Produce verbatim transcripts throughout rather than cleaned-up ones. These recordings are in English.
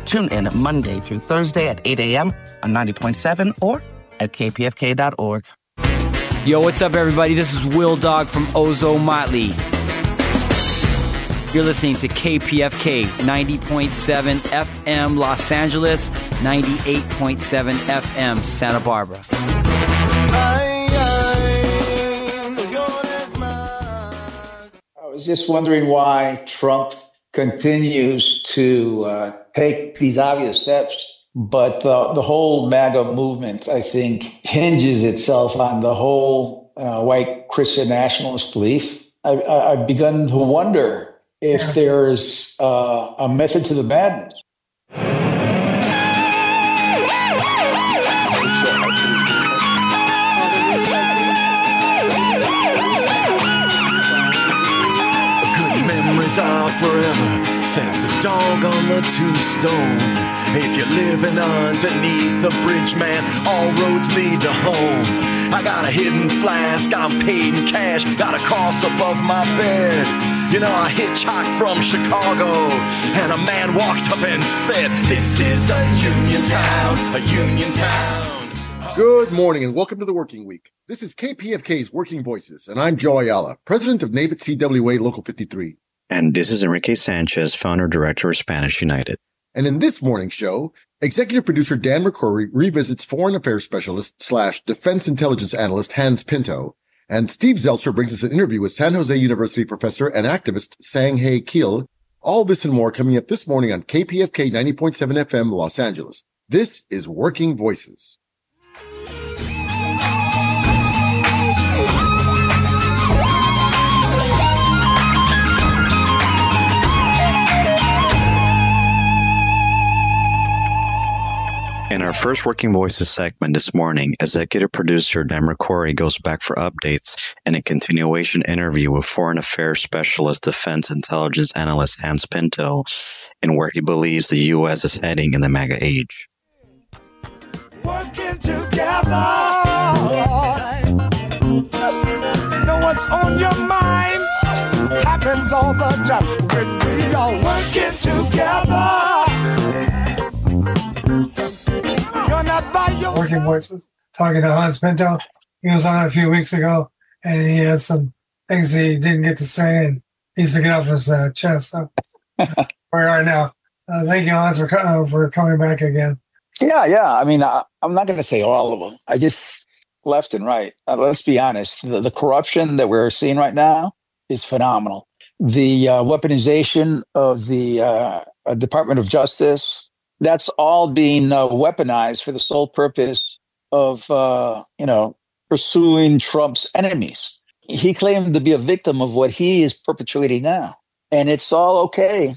Tune in Monday through Thursday at eight a.m. on ninety point seven or at k p f k dot org. Yo, what's up, everybody? This is Will Dog from Ozo Motley. You're listening to K P F K ninety point seven F M Los Angeles, ninety-eight point seven F M Santa Barbara. I was just wondering why Trump continues to uh, take these obvious steps, but uh, the whole MAGA movement, I think, hinges itself on the whole uh, white Christian nationalist belief. I, I, I've begun to wonder if yeah. there's uh, a method to the madness. Are forever, said the dog on the tombstone. If you're living underneath the bridge, man, all roads lead to home. I got a hidden flask, I'm paid in cash, got a cross above my bed. You know, I hitchhiked from Chicago, and a man walked up and said, "This is a union town, a union town." Good morning and welcome to the Working Week. This is K P F K's Working Voices, and I'm Joe Ayala, president of NABIT C W A Local fifty-three. And this is Enrique Sanchez, founder-director of Spanish United. And in this morning's show, executive producer Dan McCrory revisits foreign affairs specialist slash defense intelligence analyst Hans Pinto, and Steve Zeltzer brings us an interview with San Jose University professor and activist Sang-Hae Kil. All this and more coming up this morning on K P F K ninety point seven F M Los Angeles. This is Working Voices. In our first Working Voices segment this morning, executive producer Dan McCrory goes back for updates and a continuation interview with foreign affairs specialist defense intelligence analyst Hans Pinto and where he believes the U S is heading in the MAGA age. Working together, know what's on your mind, happens all the time when we are working together. Working Voices, talking to Hans Pinto. He was on a few weeks ago, and he had some things he didn't get to say, and he needs to get off his uh, chest. So where we are now. Uh, thank you, Hans, for, uh, for coming back again. Yeah, yeah. I mean, I, I'm not going to say all of them. I just left and right. Uh, let's be honest. The, the corruption that we're seeing right now is phenomenal. The uh, weaponization of the uh, uh, Department of Justice, that's all being uh, weaponized for the sole purpose of, uh, you know, pursuing Trump's enemies. He claimed to be a victim of what he is perpetuating now. And it's all okay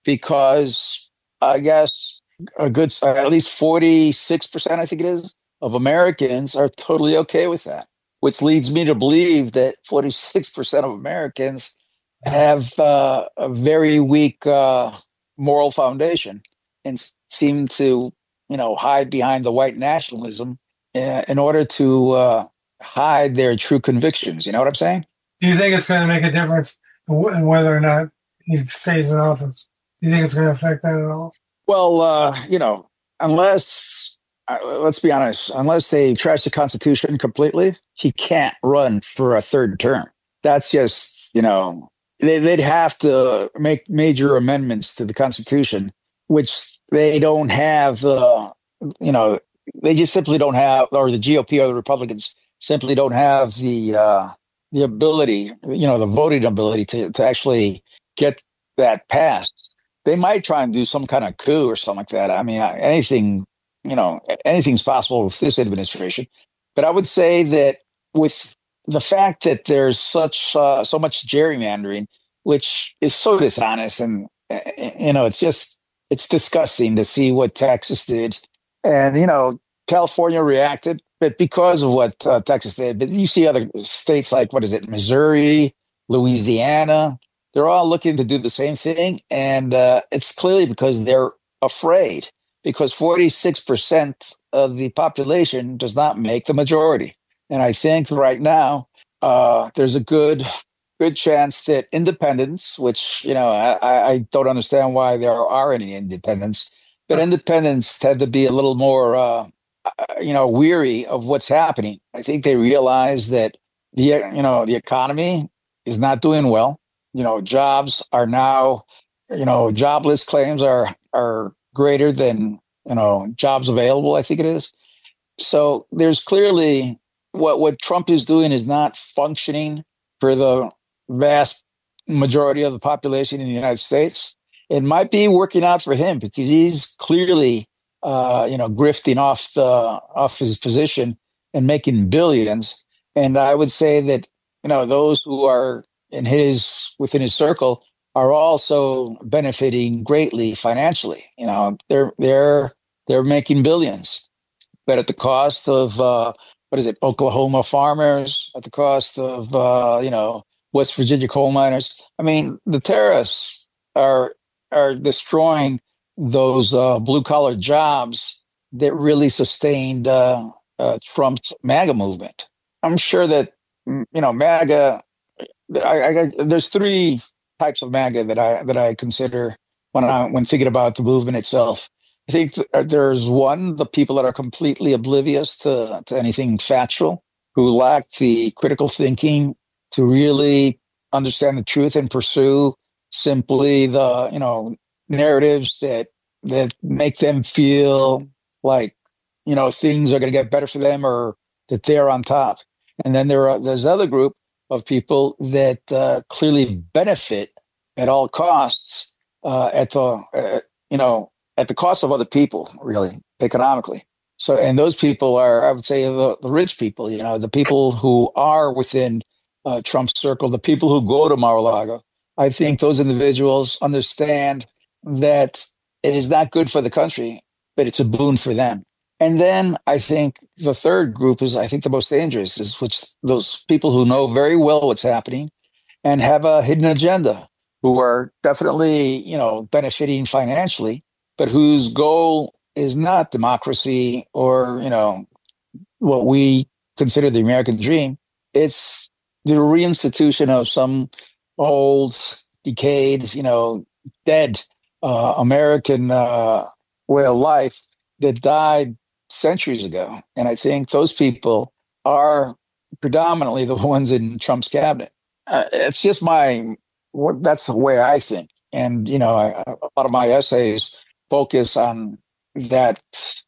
because I guess a good, at least forty-six percent, I think it is, of Americans are totally okay with that, which leads me to believe that forty-six percent of Americans have uh, a very weak uh, moral foundation and seem to, you know, hide behind the white nationalism uh, in order to uh, hide their true convictions. You know what I'm saying? Do you think it's going to make a difference in whether or not he stays in office? Do you think it's going to affect that at all? Well, uh, you know, unless, uh, let's be honest, unless they trash the Constitution completely, he can't run for a third term. That's just, you know, they, they'd have to make major amendments to the Constitution, which they don't have, uh, you know, they just simply don't have, or the G O P or the Republicans simply don't have the uh, the ability, you know, the voting ability to, to actually get that passed. They might try and do some kind of coup or something like that. I mean, anything, you know, anything's possible with this administration. But I would say that with the fact that there's such uh, so much gerrymandering, which is so dishonest, and you know, it's just. It's disgusting to see what Texas did. And, you know, California reacted, but because of what uh, Texas did. But you see other states like, what is it, Missouri, Louisiana, they're all looking to do the same thing. And uh, it's clearly because they're afraid, because forty-six percent of the population does not make the majority. And I think right now uh, there's a good good chance that independents, which, you know, I, I don't understand why there are any independents, but independents tend to be a little more, uh, you know, weary of what's happening. I think they realize that the, you know, the economy is not doing well. You know, jobs are now, you know, jobless claims are are greater than, you know, jobs available, I think it is. So there's clearly what what Trump is doing is not functioning for the vast majority of the population in the United States. It might be working out for him because he's clearly, uh, you know, grifting off the off his position and making billions. And I would say that, you know, those who are in his within his circle are also benefiting greatly financially. You know, they're they're they're making billions, but at the cost of uh, what is it, Oklahoma farmers, at the cost of uh, you know, West Virginia coal miners. I mean, the tariffs are are destroying those uh, blue collar jobs that really sustained uh, uh, Trump's MAGA movement. I'm sure that, you know, MAGA. I, I, there's three types of MAGA that I that I consider when I when thinking about the movement itself. I think th- there's one, the people that are completely oblivious to, to anything factual, who lack the critical thinking to really understand the truth and pursue simply the, you know, narratives that that make them feel like, you know, things are going to get better for them or that they're on top. And then there are there's other group of people that uh, clearly benefit at all costs uh, at the uh, you know at the cost of other people, really economically. So, and those people are, I would say, the, the rich people. You know, the people who are within uh, Trump's circle, the people who go to Mar-a-Lago. I think those individuals understand that it is not good for the country, but it's a boon for them. And then I think the third group is, I think, the most dangerous, is which those people who know very well what's happening and have a hidden agenda, who are definitely, you know, benefiting financially, but whose goal is not democracy or, you know, what we consider the American dream. It's the reinstitution of some old, decayed, you know, dead uh, American uh, way of life that died centuries ago. And I think those people are predominantly the ones in Trump's cabinet. Uh, it's just my, that's the way I think. And, you know, I, a lot of my essays focus on that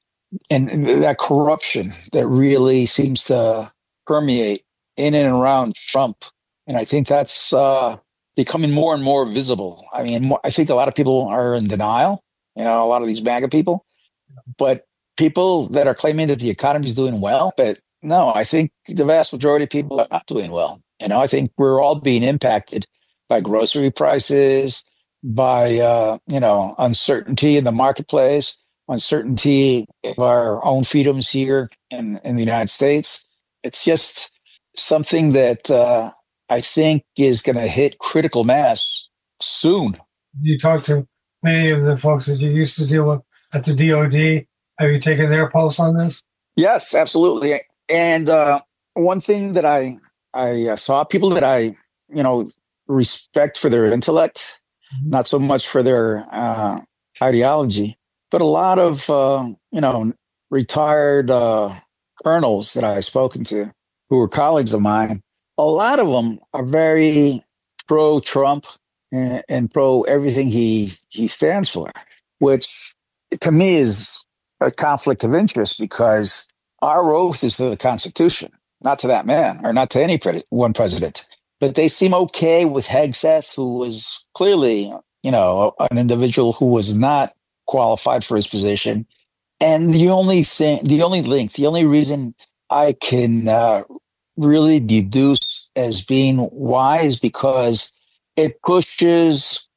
and, and that corruption that really seems to permeate in and around Trump. And I think that's uh, becoming more and more visible. I mean, I think a lot of people are in denial, you know, a lot of these MAGA people, but people that are claiming that the economy is doing well, but no, I think the vast majority of people are not doing well. You know, I think we're all being impacted by grocery prices, by, uh, you know, uncertainty in the marketplace, uncertainty of our own freedoms here in, in the United States. It's just something that uh, I think is going to hit critical mass soon. You talk to many of the folks that you used to deal with at the D O D. Have you taken their pulse on this? Yes, absolutely. And uh, one thing that I I saw, people that I, you know, respect for their intellect, mm-hmm. not so much for their uh, ideology, but a lot of, uh, you know, retired uh, colonels that I've spoken to who were colleagues of mine, a lot of them are very pro-Trump and, and pro everything he he stands for, which to me is a conflict of interest, because our oath is to the Constitution, not to that man or not to any pre- one president. But they seem okay with Hegseth, who was clearly, you know, an individual who was not qualified for his position. And the only thing, the only link, the only reason I can uh, really deduce as being why is because it pushes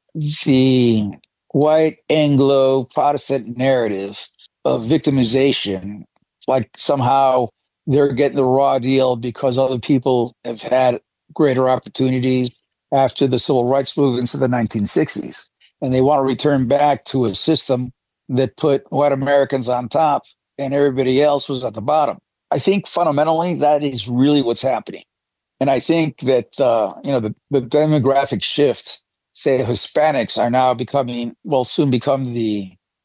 the white Anglo Protestant narrative of victimization, like somehow they're getting the raw deal because other people have had greater opportunities after the civil rights movements of the nineteen sixties. And they want to return back to a system that put white Americans on top and everybody else was at the bottom. I think fundamentally that is really what's happening. And I think that, uh, you know, the, the demographic shift, say Hispanics are now becoming, will soon become the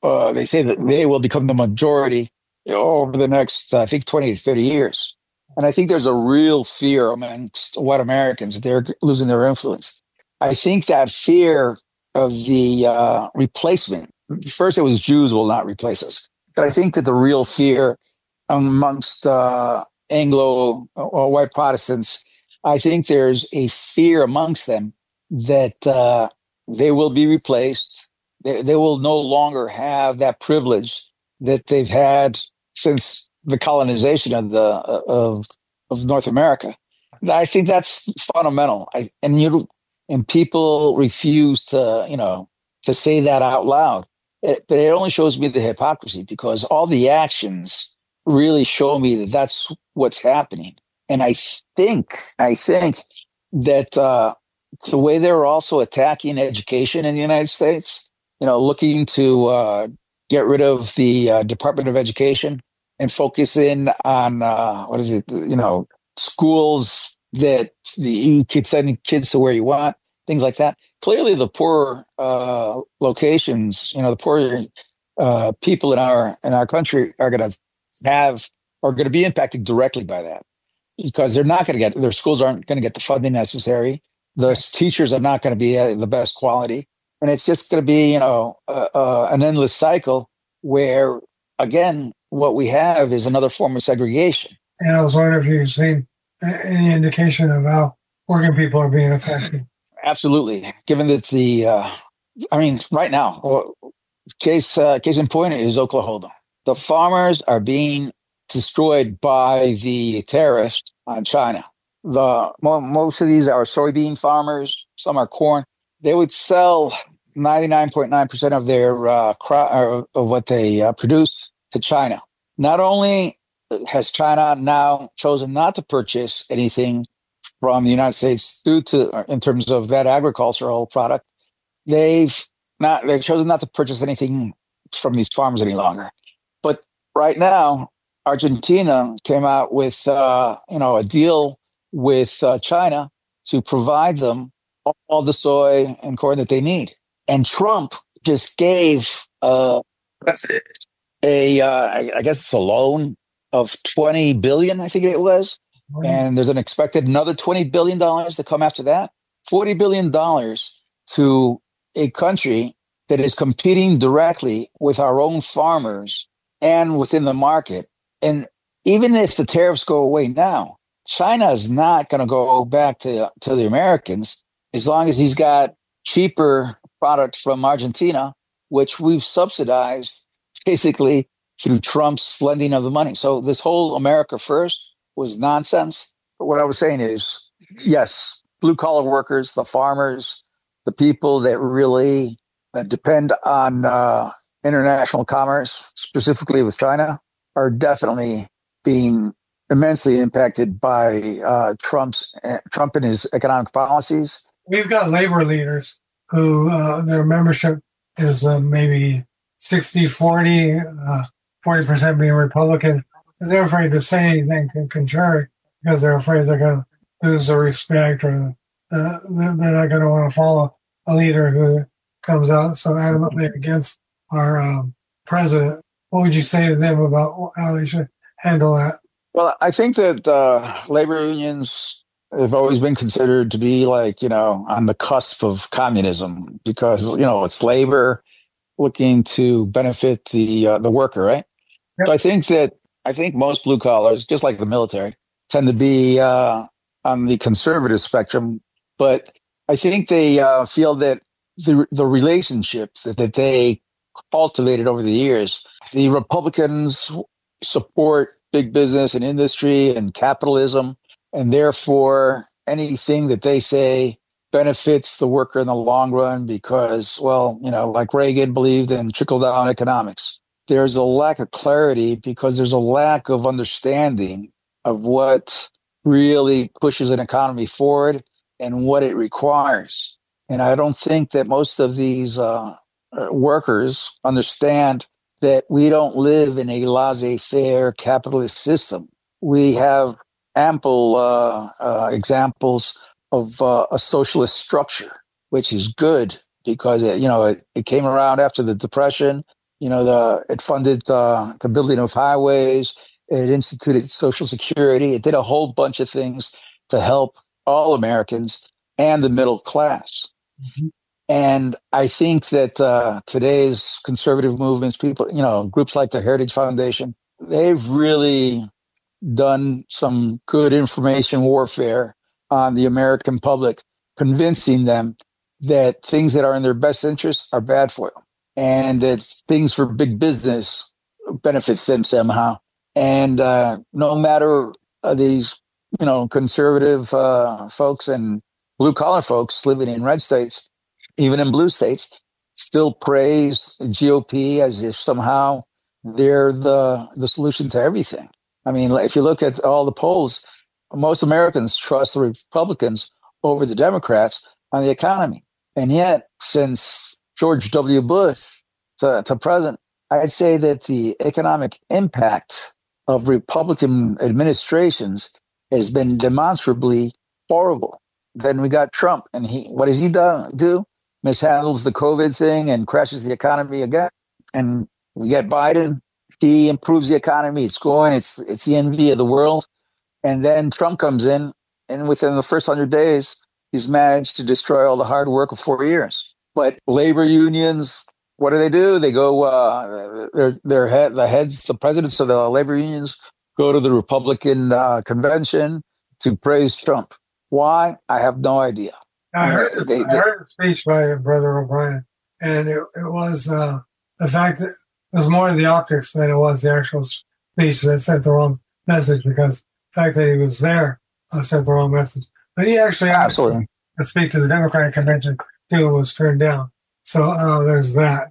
uh, they say that they will become the majority over the next, I think, twenty to thirty years. And I think there's a real fear amongst white Americans that they're losing their influence. I think that fear of the uh, replacement, first it was Jews will not replace us. But I think that the real fear amongst uh, Anglo or white Protestants, I think there's a fear amongst them that uh, they will be replaced. They, they will no longer have that privilege that they've had since the colonization of the of of North America. I think that's fundamental. I, and you and people refuse to you know to say that out loud. It, but it only shows me the hypocrisy, because all the actions really show me that that's what's happening. And I think I think that uh, the way they're also attacking education in the United States, you know, looking to uh, get rid of the uh, Department of Education and focus in on, uh, what is it, you know, schools that the, you could send kids to where you want, things like that. Clearly, the poor uh, locations, you know, the poor uh, people in our in our country are going to have, are going to be impacted directly by that, because they're not going to get, their schools aren't going to get the funding necessary. The teachers are not going to be at the best quality. And it's just going to be, you know, uh, uh, an endless cycle where, again, what we have is another form of segregation. And I was wondering if you've seen any indication of how working people are being affected. Absolutely. Given that the, uh, I mean, right now, case uh, case in point is Oklahoma. The farmers are being destroyed by the tariffs on China. The most of these are soybean farmers. Some are corn. They would sell ninety-nine point nine percent of their uh, crop, or of what they uh, produce, to China. Not only has China now chosen not to purchase anything from the United States due to, in terms of that agricultural product, they've not they've chosen not to purchase anything from these farms any longer. But right now, Argentina came out with uh, you know a deal with uh, China to provide them all the soy and corn that they need. And Trump just gave uh, a, uh, I, I guess it's a loan of twenty billion dollars, I think it was. Mm-hmm. And there's an expected another twenty billion dollars to come after that. forty billion dollars to a country that is competing directly with our own farmers and within the market. And even if the tariffs go away now, China is not going to go back to, to the Americans as long as he's got cheaper product from Argentina, which we've subsidized basically through Trump's lending of the money. So this whole America First was nonsense. But what I was saying is, yes, blue-collar workers, the farmers, the people that really uh, depend on uh, international commerce, specifically with China, are definitely being immensely impacted by uh, Trump's uh, Trump and his economic policies. We've got labor leaders who uh, their membership is uh, maybe sixty forty, uh, forty percent being Republican. And they're afraid to say anything contrary because they're afraid they're going to lose the respect, or uh, they're not going to want to follow a leader who comes out so adamantly against our um, president. What would you say to them about how they should handle that? Well, I think that uh, labor unions have always been considered to be like, you know, on the cusp of communism, because, you know, it's labor looking to benefit the uh, the worker, right? Yep. So I think that I think most blue collars, just like the military, tend to be uh, on the conservative spectrum. But I think they uh, feel that the the relationships that, that they cultivated over the years, the Republicans support big business and industry and capitalism, and therefore anything that they say benefits the worker in the long run because, well, you know, like Reagan believed in trickle-down economics. There's a lack of clarity because there's a lack of understanding of what really pushes an economy forward and what it requires. And I don't think that most of these uh, workers understand that we don't live in a laissez-faire capitalist system. We have ample uh, uh, examples of uh, a socialist structure, which is good because it, you know it, it came around after the Depression. You know, the it funded uh, the building of highways. It instituted Social Security. It did a whole bunch of things to help all Americans and the middle class. Mm-hmm. And I think that uh, today's conservative movements, people, you know, groups like the Heritage Foundation, they've really done some good information warfare on the American public, convincing them that things that are in their best interest are bad for them, and that things for big business benefits them somehow. And uh, no matter uh, these, you know, conservative uh, folks and blue collar folks living in red states, even in blue states, still praise the G O P as if somehow they're the the solution to everything. I mean, if you look at all the polls, most Americans trust the Republicans over the Democrats on the economy. And yet, since George W. Bush to, to present, I'd say that the economic impact of Republican administrations has been demonstrably horrible. Then we got Trump, and he what does he do? do? Mishandles the COVID thing and crashes the economy again. And we get Biden. He improves the economy. It's going. It's it's the envy of the world. And then Trump comes in, and within the first hundred days, he's managed to destroy all the hard work of four years. But labor unions, what do they do? They go. Uh, their their head, the heads, the presidents of the labor unions go to the Republican uh, convention to praise Trump. Why? I have no idea. I heard, they, I heard a speech by Brother O'Brien, and it, it was uh, the fact that it was more the optics than it was the actual speech that sent the wrong message, because the fact that he was there uh, sent the wrong message. But he actually asked to speak to the Democratic convention, too, was turned down. So uh, there's that.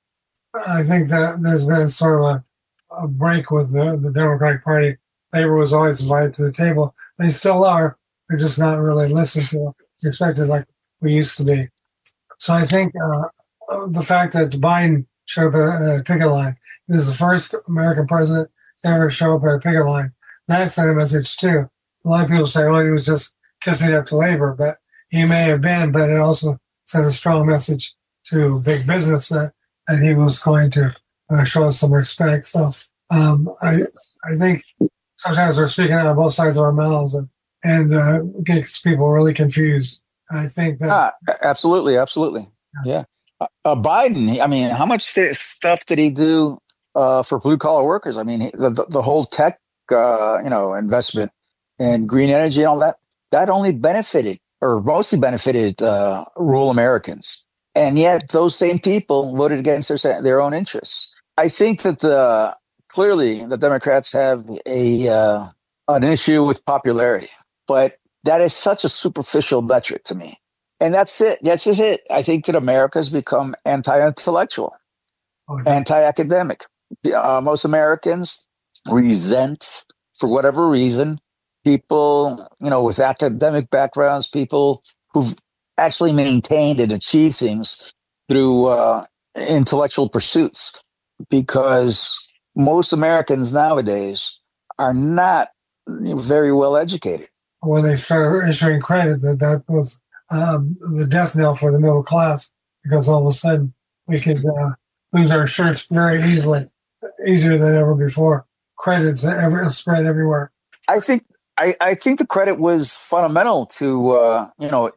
I think that there's been sort of a, a break with the, the Democratic Party. Labor was always invited to the table. They still are. They're just not really listened to, respected like we used to be. So I think uh, the fact that Biden showed up at a picket line, he was the first American president to ever show up at a picket line. That sent a message too. A lot of people say, well, he was just kissing up to labor, but he may have been, but it also sent a strong message to big business that, that he was going to uh, show us some respect. So um, I I think sometimes we're speaking out of both sides of our mouths, and and uh, gets people really confused. I think that ah, absolutely, absolutely, yeah. Uh, uh, Biden, I mean, how much st- stuff did he do uh, for blue collar workers? I mean, he, the, the the whole tech, uh, you know, investment and green energy and all that, that only benefited or mostly benefited uh, rural Americans, and yet those same people voted against their their own interests. I think that the clearly the Democrats have a uh, an issue with popularity. But that is such a superficial metric to me. And that's it. That's just it. I think that America's become anti-intellectual, okay. anti-academic. Uh, most Americans resent, for whatever reason, people, you know, with academic backgrounds, people who've actually maintained and achieved things through uh, intellectual pursuits. Because most Americans nowadays are not very well educated. When they started issuing credit, that that was um, the death knell for the middle class, because all of a sudden we could uh, lose our shirts very easily, easier than ever before. Credits ever spread everywhere. I think I, I think the credit was fundamental to uh, you know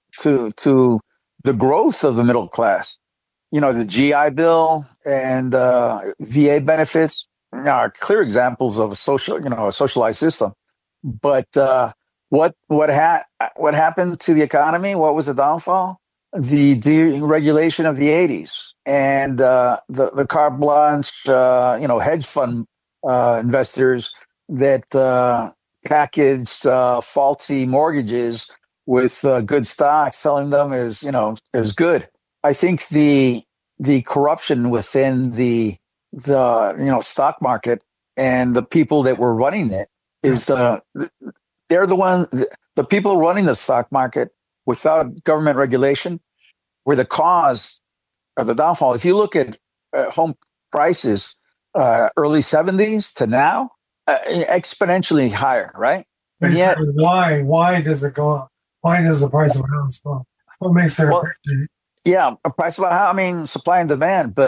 to to the growth of the middle class. You know, the G I Bill and uh, V A benefits are clear examples of a social, you know, a socialized system. But uh, what what ha- what happened to the economy? What was the downfall? The deregulation of the eighties and uh, the the carte blanche, uh, you know, hedge fund uh, investors that uh, packaged uh, faulty mortgages with uh, good stocks, selling them as you know as good. I think the the corruption within the the you know stock market and the people that were running it is the they're the one the people running the stock market without government regulation were the cause of the downfall. If you look at uh, home prices, uh, early seventies to now, uh, exponentially higher, right? And yet, why why does it go up? Why does the price of a house go up? What makes it? Well, yeah, a price of a house. I mean, supply and demand, but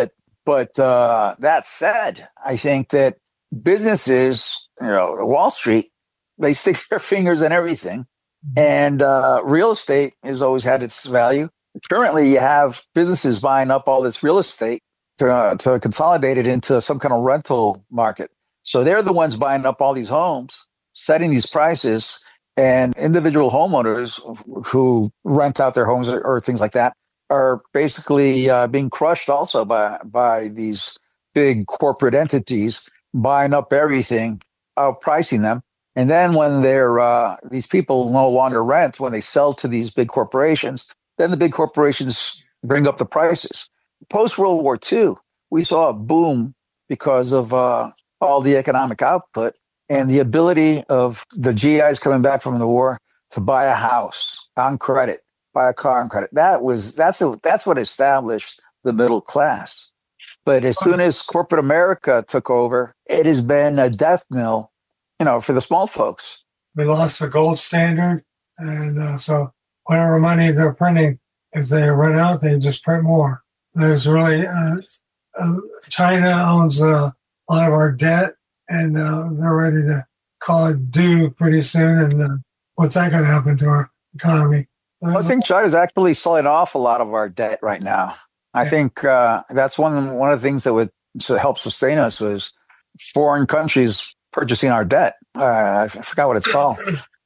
But uh, that said, I think that businesses, you know, Wall Street, they stick their fingers in everything. And uh, real estate has always had its value. Currently, you have businesses buying up all this real estate to, uh, to consolidate it into some kind of rental market. So they're the ones buying up all these homes, setting these prices, and individual homeowners who rent out their homes or, or things like that are basically uh, being crushed also by, by these big corporate entities buying up everything, outpricing them. And then when they're uh, these people no longer rent, when they sell to these big corporations, then the big corporations bring up the prices. Post World War Two, we saw a boom because of uh, all the economic output and the ability of the G Is coming back from the war to buy a house on credit, buy a car on credit. That was that's a, that's what established the middle class. But as soon as corporate America took over, it has been a death knell, you know, for the small folks. We lost the gold standard, and uh, so whatever money they're printing, if they run out, they just print more. There's really uh, uh, China owns uh, a lot of our debt, and uh, they're ready to call it due pretty soon. And uh, what's that going to happen to our economy? Well, I think China's actually selling off a lot of our debt right now. I yeah. think uh, that's one one of the things that would help sustain us was foreign countries purchasing our debt. Uh, I forgot what it's called.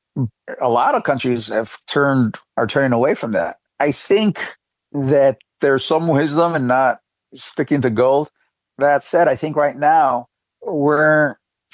A lot of countries have turned are turning away from that. I think that there's some wisdom in not sticking to gold. That said, I think right now we're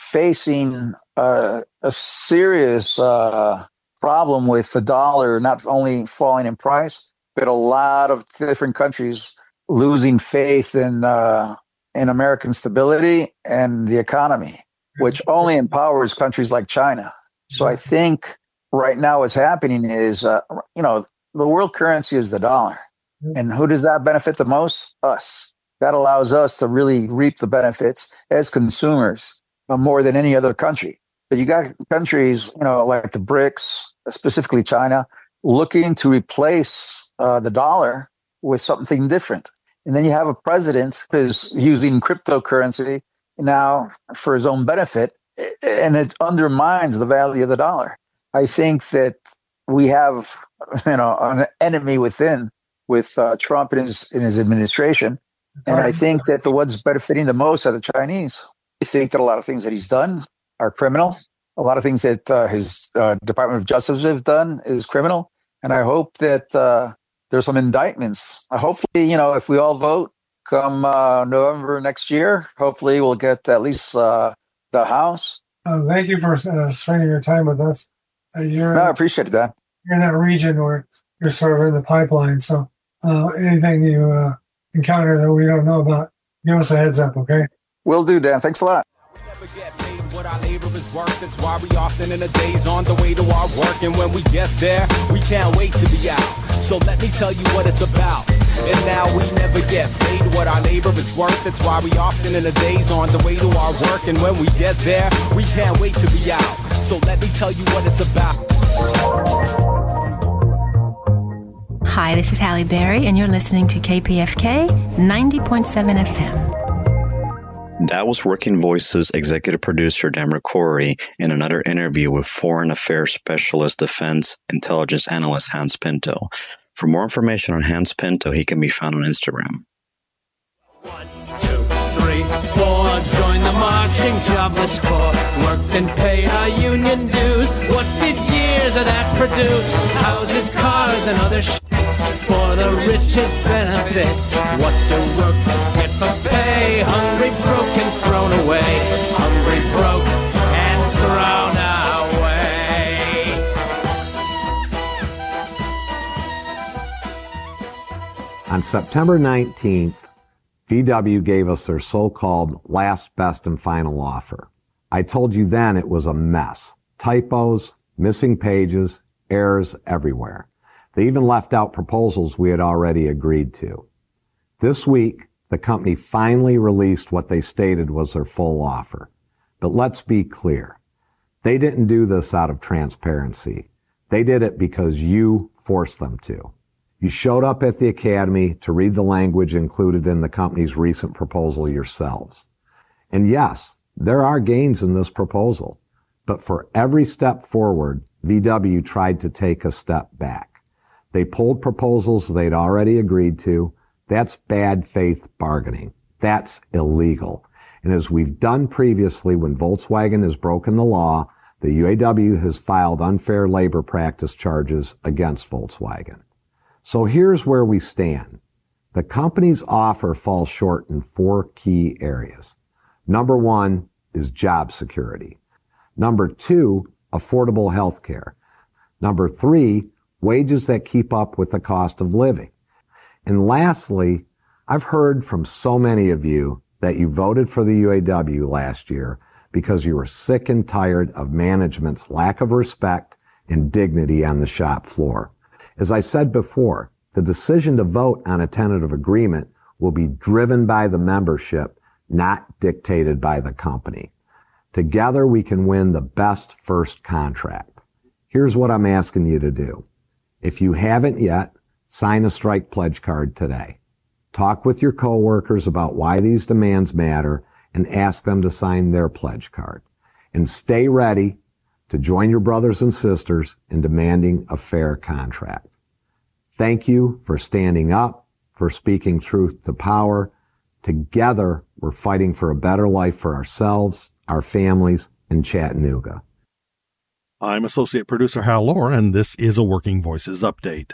facing uh, a serious uh, problem with the dollar not only falling in price, but a lot of different countries losing faith in uh, in American stability and the economy, which only empowers countries like China. So I think right now what's happening is, uh, you know, the world currency is the dollar. And who does that benefit the most? Us. That allows us to really reap the benefits as consumers uh, more than any other country. But you got countries, you know, like the BRICS, specifically China, looking to replace uh, the dollar with something different. And then you have a president who's using cryptocurrency now for his own benefit, and it undermines the value of the dollar. I think that we have, you know, an enemy within with uh, Trump and his, in his administration. And I think that the ones benefiting the most are the Chinese. I think that a lot of things that he's done are criminal. A lot of things that uh, his uh, Department of Justice have done is criminal. And I hope that uh, there's some indictments. Uh, hopefully, you know, if we all vote come uh, November next year, hopefully we'll get at least uh, the House. Uh, thank you for uh, spending your time with us. Uh, you're, no, I appreciate that. You're in that region where you're sort of in the pipeline. So uh, anything you uh, encounter that we don't know about, give us a heads up, okay? Will do, Dan. Thanks a lot. What our labor is worth, that's why we often in the days on the way to our work. And when we get there, we can't wait to be out. So let me tell you what it's about. And now we never get paid what our labor is worth. That's why we often in the days on the way to our work. And when we get there, we can't wait to be out. So let me tell you what it's about. Hi, this is Halle Berry, and you're listening to K P F K ninety point seven F M. That was Working Voices executive producer Tamara Corey in another interview with Foreign Affairs Specialist Defense Intelligence Analyst Hans Pinto. For more information on Hans Pinto, he can be found on Instagram. One, two, three, four. Join the marching jobless corps. Worked and paid our union dues. What did years of that produce? Houses, cars, and other sh- for the richest benefit. What do workers get for pay? Hungry, broke, and thrown away. Hungry, broke, and thrown away. On September nineteenth, V W gave us their so-called last, best, and final offer. I told you then it was a mess. Typos, missing pages, errors everywhere. They even left out proposals we had already agreed to. This week, the company finally released what they stated was their full offer. But let's be clear. They didn't do this out of transparency. They did it because you forced them to. You showed up at the Academy to read the language included in the company's recent proposal yourselves. And yes, there are gains in this proposal, but for every step forward, V W tried to take a step back. They pulled proposals they'd already agreed to. That's bad faith bargaining. That's illegal. And as we've done previously when Volkswagen has broken the law, the U A W has filed unfair labor practice charges against Volkswagen. So here's where we stand. The company's offer falls short in four key areas. Number one is job security. Number two, affordable health care. Number three, wages that keep up with the cost of living. And lastly, I've heard from so many of you that you voted for the U A W last year because you were sick and tired of management's lack of respect and dignity on the shop floor. As I said before, the decision to vote on a tentative agreement will be driven by the membership, not dictated by the company. Together, we can win the best first contract. Here's what I'm asking you to do. If you haven't yet, sign a strike pledge card today. Talk with your coworkers about why these demands matter and ask them to sign their pledge card. And stay ready to join your brothers and sisters in demanding a fair contract. Thank you for standing up, for speaking truth to power. Together, we're fighting for a better life for ourselves, our families, and Chattanooga. I'm Associate Producer Hal Lohr, and this is a Working Voices update.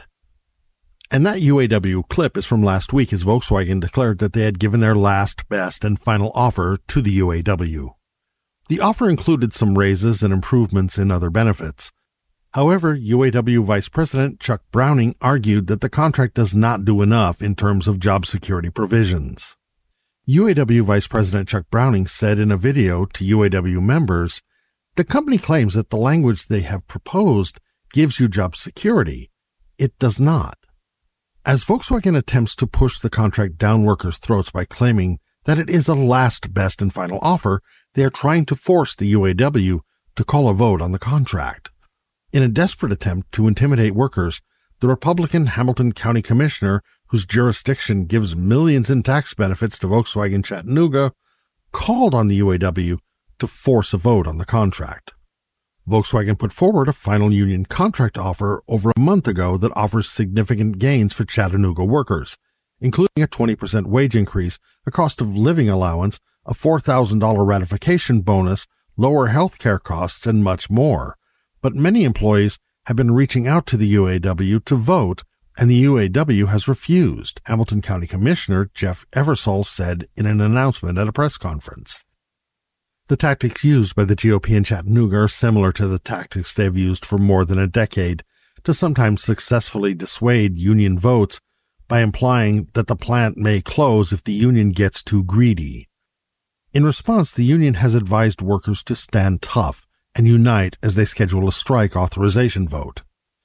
And that U A W clip is from last week as Volkswagen declared that they had given their last, best, and final offer to the U A W. The offer included some raises and improvements in other benefits. However, U A W Vice President Chuck Browning argued that the contract does not do enough in terms of job security provisions. U A W Vice President Chuck Browning said in a video to U A W members, "The company claims that the language they have proposed gives you job security. It does not." As Volkswagen attempts to push the contract down workers' throats by claiming that it is a last, best, and final offer, they are trying to force the U A W to call a vote on the contract. In a desperate attempt to intimidate workers, the Republican Hamilton County Commissioner, whose jurisdiction gives millions in tax benefits to Volkswagen Chattanooga, called on the U A W to force a vote on the contract. Volkswagen put forward a final union contract offer over a month ago that offers significant gains for Chattanooga workers, including a twenty percent wage increase, a cost of living allowance, a four thousand dollars ratification bonus, lower health care costs, and much more. But many employees have been reaching out to the U A W to vote, and the U A W has refused, Hamilton County Commissioner Jeff Eversole said in an announcement at a press conference. The tactics used by the G O P in Chattanooga are similar to the tactics they've used for more than a decade to sometimes successfully dissuade union votes by implying that the plant may close if the union gets too greedy. In response, the union has advised workers to stand tough and unite as they schedule a strike authorization vote.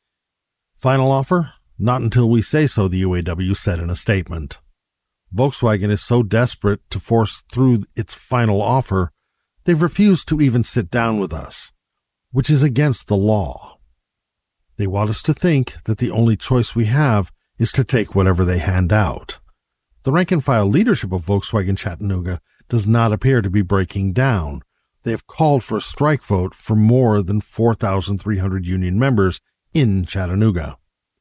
Final offer? Not until we say so, the U A W said in a statement. Volkswagen is so desperate to force through its final offer, they've refused to even sit down with us, which is against the law. They want us to think that the only choice we have is to take whatever they hand out. The rank-and-file leadership of Volkswagen Chattanooga does not appear to be breaking down. They have called for a strike vote for more than four thousand three hundred union members in Chattanooga.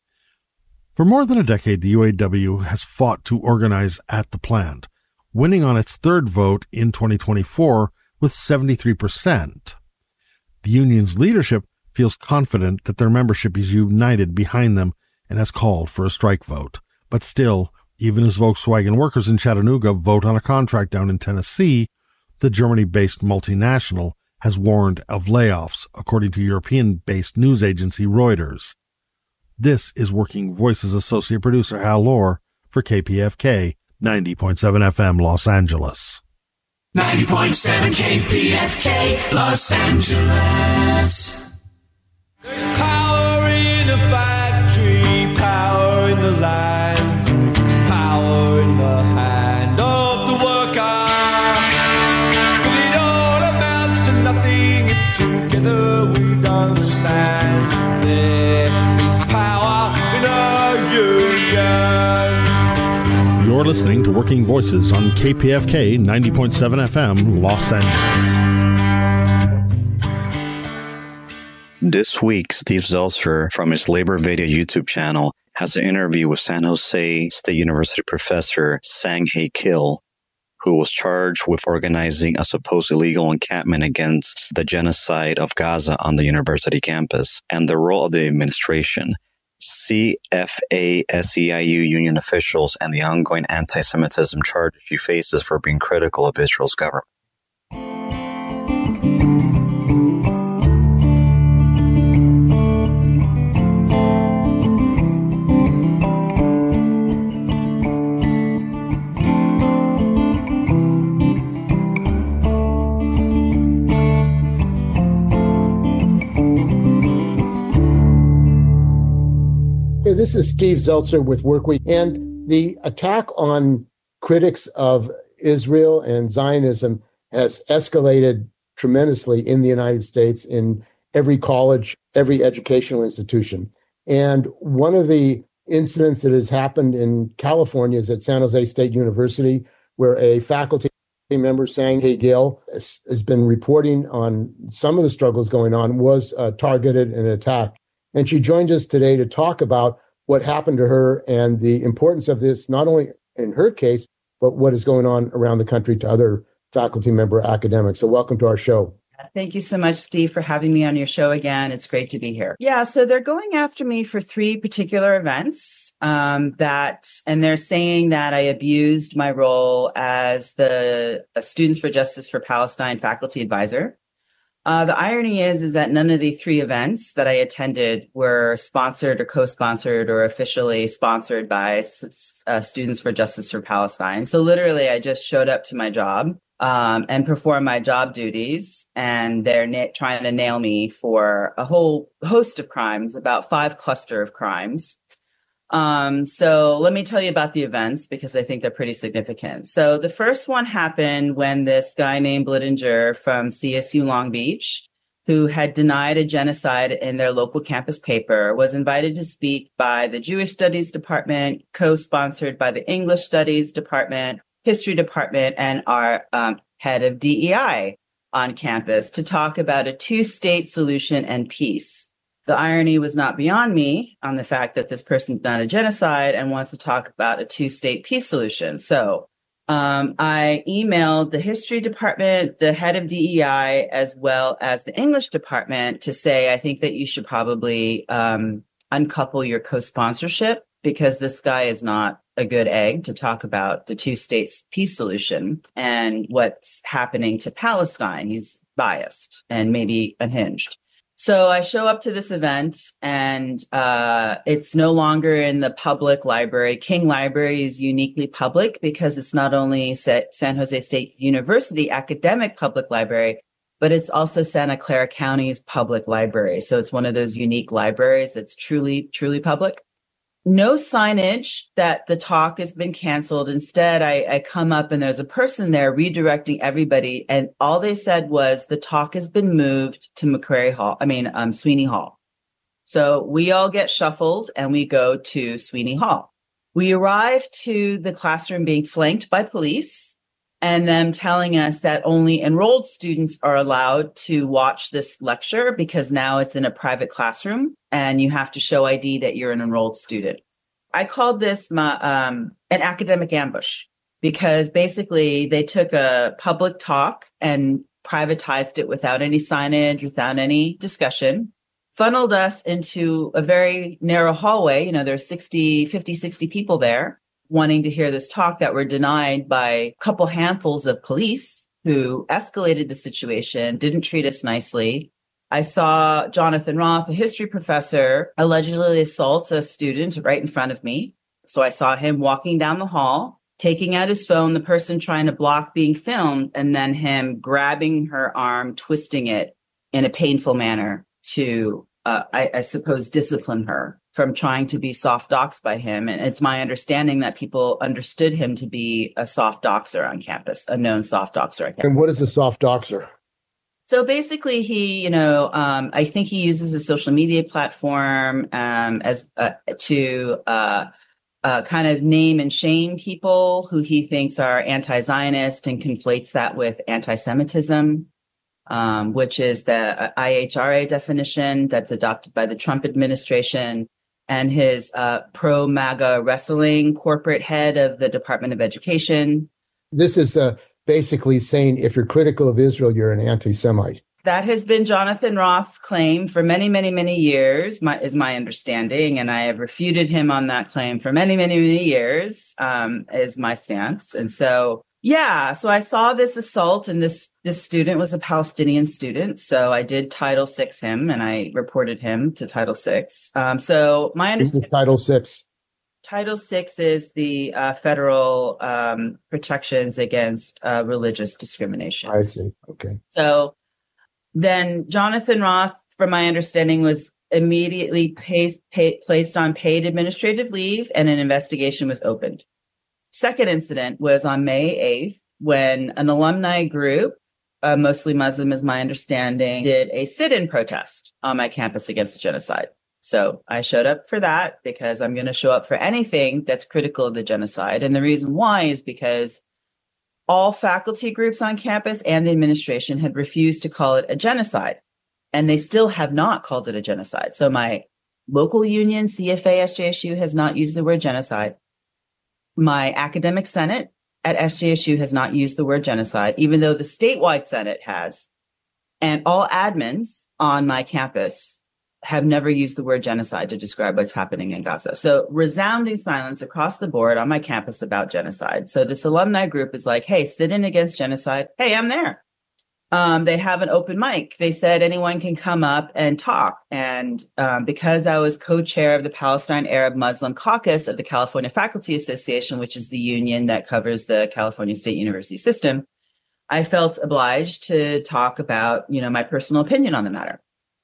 For more than a decade, the U A W has fought to organize at the plant, winning on its third vote in twenty twenty-four with seventy-three percent. The union's leadership feels confident that their membership is united behind them and has called for a strike vote. But still, even as Volkswagen workers in Chattanooga vote on a contract down in Tennessee, the Germany-based multinational has warned of layoffs, according to European-based news agency Reuters. This is Working Voices Associate Producer Hal Lohr for K P F K ninety point seven F M Los Angeles. ninety point seven K P F K Los Angeles. There's power in the factory, power in the land, power in the hand of the worker. But it all amounts to nothing if together we don't stand. There is power in our union. You're listening to Working Voices on K P F K ninety point seven F M, Los Angeles. This week, Steve Zeltzer from his Labor Video YouTube channel has an interview with San Jose State University professor Sang-Hae Kil, who was charged with organizing a supposed illegal encampment against the genocide of Gaza on the university campus, and the role of the administration, C F A S E I U union officials, and the ongoing anti-Semitism charges she faces for being critical of Israel's government. This is Steve Zeltzer with Workweek, and the attack on critics of Israel and Zionism has escalated tremendously in the United States in every college, every educational institution. And one of the incidents that has happened in California is at San Jose State University, where a faculty member, Sang-Hae Kil, has, has been reporting on some of the struggles going on, was uh, targeted and attacked. And she joined us today to talk about what happened to her and the importance of this, not only in her case, but what is going on around the country to other faculty member academics. So welcome to our show. Thank you so much, Steve, for having me on your show again. It's great to be here. Yeah, so they're going after me for three particular events um, that, and they're saying that I abused my role as the uh, Students for Justice for Palestine faculty advisor. Uh, the irony is, is that none of the three events that I attended were sponsored or co-sponsored or officially sponsored by uh, Students for Justice for Palestine. So literally, I just showed up to my job um, and performed my job duties, and they're na- trying to nail me for a whole host of crimes, about five cluster of crimes. Um, so let me tell you about the events because I think they're pretty significant. So the first one happened when this guy named Blittinger from C S U Long Beach, who had denied a genocide in their local campus paper, was invited to speak by the Jewish Studies Department, co-sponsored by the English Studies Department, History Department, and our um, head of D E I on campus to talk about a two-state solution and peace. The irony was not beyond me on the fact that this person's done a genocide and wants to talk about a two-state peace solution. So um, I emailed the history department, the head of D E I, as well as the English department to say, I think that you should probably um, uncouple your co-sponsorship because this guy is not a good egg to talk about the two-state peace solution and what's happening to Palestine. He's biased and maybe unhinged. So I show up to this event and uh, it's no longer in the public library. King Library is uniquely public because it's not only San Jose State University academic public library, but it's also Santa Clara County's public library. So it's one of those unique libraries that's truly, truly public. No signage that the talk has been canceled. Instead, I, I come up and there's a person there redirecting everybody. And all they said was the talk has been moved to McCrary Hall. I mean, um, Sweeney Hall. So we all get shuffled and we go to Sweeney Hall. We arrive to the classroom being flanked by police and them telling us that only enrolled students are allowed to watch this lecture because now it's in a private classroom and you have to show I D that you're an enrolled student. I called this my, um, an academic ambush because basically they took a public talk and privatized it without any signage, without any discussion, funneled us into a very narrow hallway. You know, there's sixty, fifty, sixty people there wanting to hear this talk that were denied by a couple handfuls of police who escalated the situation, didn't treat us nicely. I saw Jonathan Roth, a history professor, allegedly assault a student right in front of me. So I saw him walking down the hall, taking out his phone, the person trying to block being filmed, and then him grabbing her arm, twisting it in a painful manner to, uh, I, I suppose, discipline her from trying to be soft doxed by him. And it's my understanding that people understood him to be a soft doxer on campus, a known soft doxer on campus. And what is a soft doxer? So basically, he, you know, um, I think he uses a social media platform um, as uh, to uh, uh, kind of name and shame people who he thinks are anti-Zionist and conflates that with anti-Semitism, um, which is the I H R A definition that's adopted by the Trump administration, and his uh, pro-MAGA wrestling corporate head of the Department of Education. This is uh, basically saying if you're critical of Israel, you're an anti-Semite. That has been Jonathan Roth's claim for many, many, many years, my, is my understanding. And I have refuted him on that claim for many, many, many years, um, is my stance. And so, yeah, so I saw this assault, and this, this student was a Palestinian student. So I did Title six him, and I reported him to Title six. Um, so my understanding— Title six. Title six is the uh, federal um, protections against uh, religious discrimination. I see. Okay. So then Jonathan Roth, from my understanding, was immediately pay, pay, placed on paid administrative leave, and an investigation was opened. Second incident was on May eighth, when an alumni group, uh, mostly Muslim is my understanding, did a sit-in protest on my campus against the genocide. So I showed up for that because I'm going to show up for anything that's critical of the genocide. And the reason why is because all faculty groups on campus and the administration had refused to call it a genocide, and they still have not called it a genocide. So my local union, C F A S J S U, has not used the word genocide. My academic senate at S J S U has not used the word genocide, even though the statewide senate has. And all admins on my campus have never used the word genocide to describe what's happening in Gaza. So resounding silence across the board on my campus about genocide. So this alumni group is like, hey, sit in against genocide. Hey, I'm there. Um, they have an open mic. They said anyone can come up and talk. And um, because I was co-chair of the Palestine Arab Muslim Caucus of the California Faculty Association, which is the union that covers the California State University system, I felt obliged to talk about, you know, my personal opinion on the matter.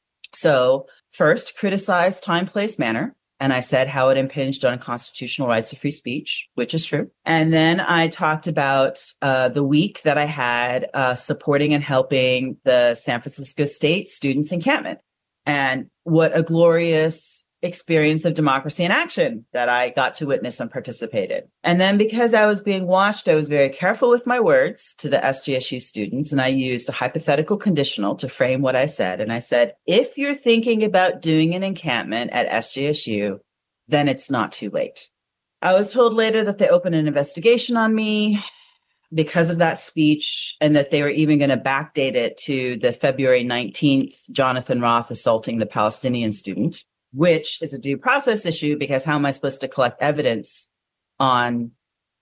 So first, criticized time, place, manner. And I said how it impinged on constitutional rights of free speech, which is true. And then I talked about uh, the week that I had uh, supporting and helping the San Francisco State Students Encampment, and what a glorious experience of democracy in action that I got to witness and participate in. And then because I was being watched, I was very careful with my words to the S J S U students, and I used a hypothetical conditional to frame what I said. And I said, if you're thinking about doing an encampment at S J S U, then it's not too late. I was told later that they opened an investigation on me because of that speech, and that they were even going to backdate it to the February nineteenth Jonathan Roth assaulting the Palestinian student, which is a due process issue, because how am I supposed to collect evidence on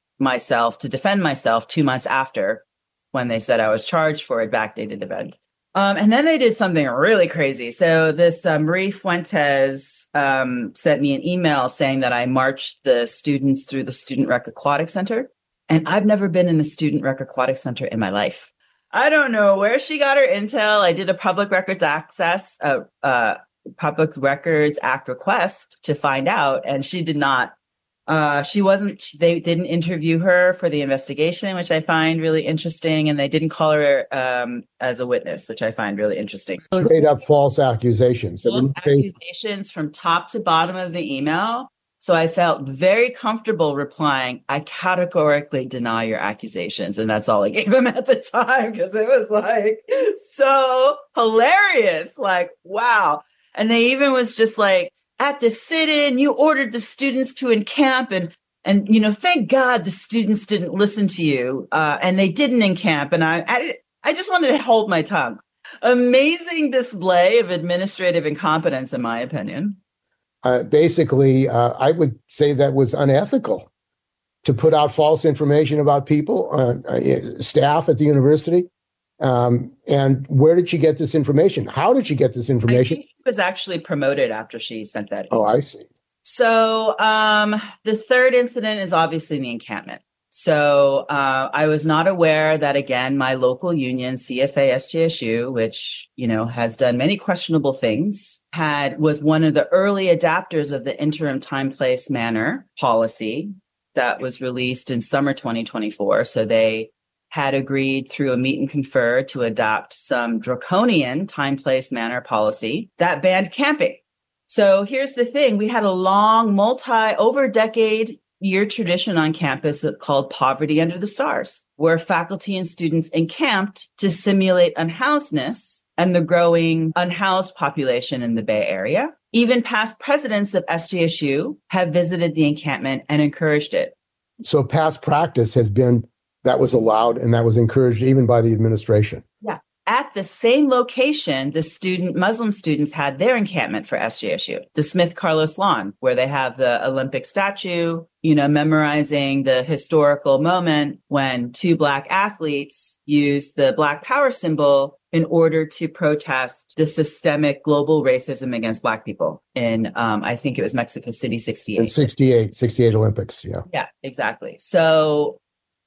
myself to defend myself two months after, when they said I was charged for a backdated event? Um, and then they did something really crazy. So this uh, Marie Fuentes um, sent me an email saying that I marched the students through the Student Rec Aquatic Center. And I've never been in the Student Rec Aquatic Center in my life. I don't know where she got her intel. I did a public records access, uh, uh, Public Records Act request to find out, and she did not. Uh, she wasn't. They didn't interview her for the investigation, which I find really interesting, and they didn't call her um, as a witness, which I find really interesting. Straight up false accusations. False accusations from top to bottom of the email. So I felt very comfortable replying, I categorically deny your accusations. And that's all I gave him at the time, because it was like so hilarious. Like, wow. And they even was just like, at the sit-in, you ordered the students to encamp, and, and, you know, thank God the students didn't listen to you, uh, and they didn't encamp. And I, I, I just wanted to hold my tongue. Amazing display of administrative incompetence, in my opinion. Uh, basically, uh, I would say that was unethical to put out false information about people, uh, uh, staff at the university. Um, and where did she get this information? How did she get this information? I think she was actually promoted after she sent that email. Oh, I see. So um, the third incident is obviously the encampment. So uh, I was not aware that, again, my local union, C F A S J S U, which, you know, has done many questionable things, had was one of the early adapters of the interim time, place, manner policy that was released in summer twenty twenty-four. So they had agreed through a meet and confer to adopt some draconian time, place, manner policy that banned camping. So here's the thing. We had a long, multi, over decade year tradition on campus called Poverty Under the Stars, where faculty and students encamped to simulate unhousedness and the growing unhoused population in the Bay Area. Even past presidents of S J S U have visited the encampment and encouraged it. So past practice has been that was allowed and that was encouraged even by the administration. Yeah. At the same location, the student Muslim students had their encampment for S J S U, the Smith Carlos Lawn, where they have the Olympic statue, you know, memorizing the historical moment when two Black athletes used the Black Power symbol in order to protest the systemic global racism against Black people in, um, I think it was Mexico City, sixty-eight. In sixty-eight, sixty-eight Olympics, yeah. Yeah, exactly. So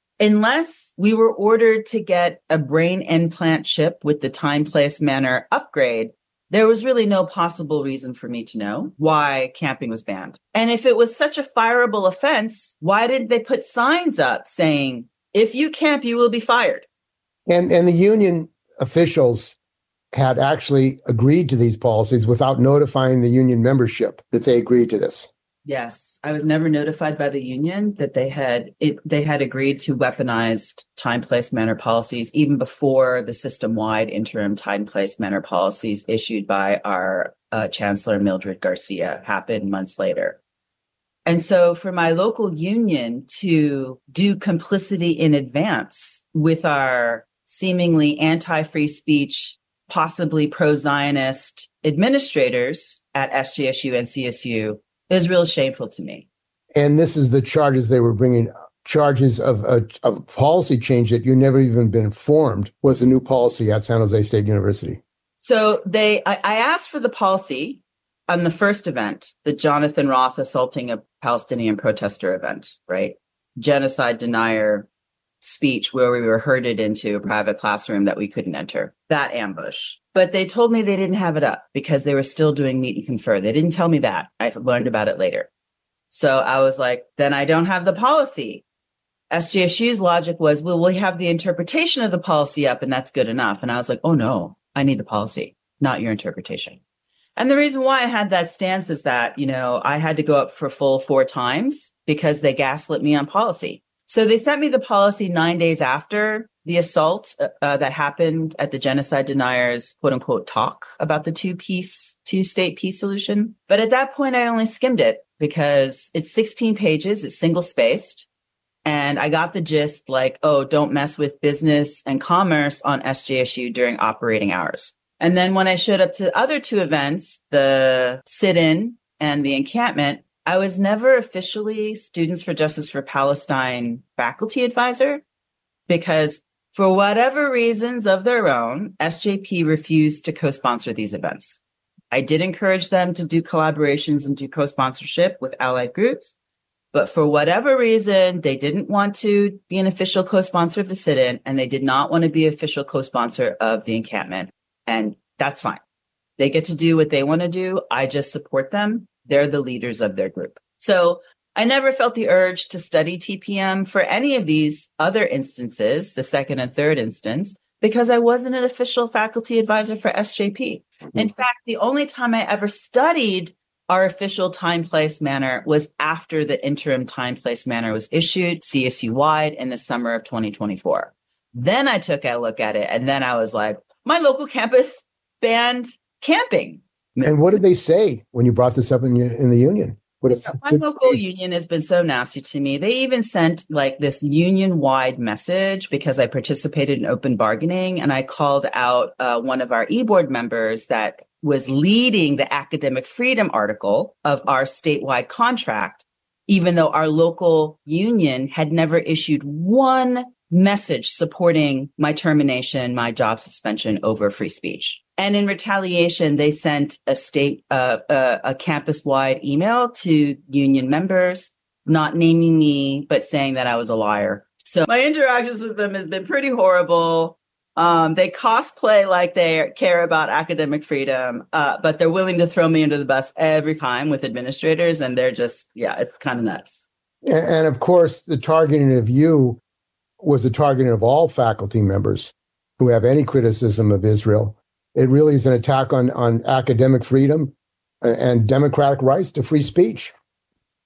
unless we were ordered to get a brain implant chip with the time, place, manner upgrade, there was really no possible reason for me to know why camping was banned. And if it was such a fireable offense, why didn't they put signs up saying, if you camp, you will be fired? And and the union officials had actually agreed to these policies without notifying the union membership that they agreed to this. Yes, I was never notified by the union that they had it, they had agreed to weaponized time, place, manner policies even before the system-wide interim time, place, manner policies issued by our uh, Chancellor Mildred Garcia happened months later. And so for my local union to do complicity in advance with our seemingly anti-free speech, possibly pro-Zionist administrators at S J S U and C S U is real shameful to me. And this is the charges they were bringing, charges of a of policy change that you never even been informed was a new policy at San Jose State University. So they, I, I asked for the policy on the first event, the Jonathan Roth assaulting a Palestinian protester event, right? Genocide denier speech where we were herded into a private classroom that we couldn't enter, that ambush. But they told me they didn't have it up because they were still doing meet and confer. They didn't tell me that. I learned about it later. So I was like, then I don't have the policy. S J S U's logic was, well, we have the interpretation of the policy up and that's good enough. And I was like, oh no, I need the policy, not your interpretation. And the reason why I had that stance is that, you know, I had to go up for full four times because they gaslit me on policy. So they sent me the policy nine days after the assault uh, that happened at the genocide deniers, quote unquote, talk about the two peace, two state peace solution. But at that point, I only skimmed it because it's sixteen pages. It's single spaced. And I got the gist like, oh, don't mess with business and commerce on S J S U during operating hours. And then when I showed up to the other two events, the sit-in and the encampment, I was never officially Students for Justice for Palestine faculty advisor because for whatever reasons of their own, S J P refused to co-sponsor these events. I did encourage them to do collaborations and do co-sponsorship with allied groups, but for whatever reason, they didn't want to be an official co-sponsor of the sit-in and they did not want to be official co-sponsor of the encampment. And that's fine. They get to do what they want to do. I just support them. They're the leaders of their group. So I never felt the urge to study T P M for any of these other instances, the second and third instance, because I wasn't an official faculty advisor for S J P. Mm-hmm. In fact, the only time I ever studied our official time, place, manner was after the interim time, place, manner was issued C S U-wide in the summer of twenty twenty-four. Then I took a look at it and then I was like, my local campus banned camping. And what did they say when you brought this up in, in the union? What if, my local union has been so nasty to me. They even sent like this union-wide message because I participated in open bargaining and I called out uh, one of our e-board members that was leading the academic freedom article of our statewide contract, even though our local union had never issued one message supporting my termination, my job suspension over free speech. And in retaliation, they sent a state, uh, uh, a campus-wide email to union members, not naming me, but saying that I was a liar. So my interactions with them has been pretty horrible. Um, they cosplay like they care about academic freedom, uh, but they're willing to throw me under the bus every time with administrators. And they're just, yeah, it's kind of nuts. And, and of course, the targeting of you was the targeting of all faculty members who have any criticism of Israel. It really is an attack on, on academic freedom and democratic rights to free speech.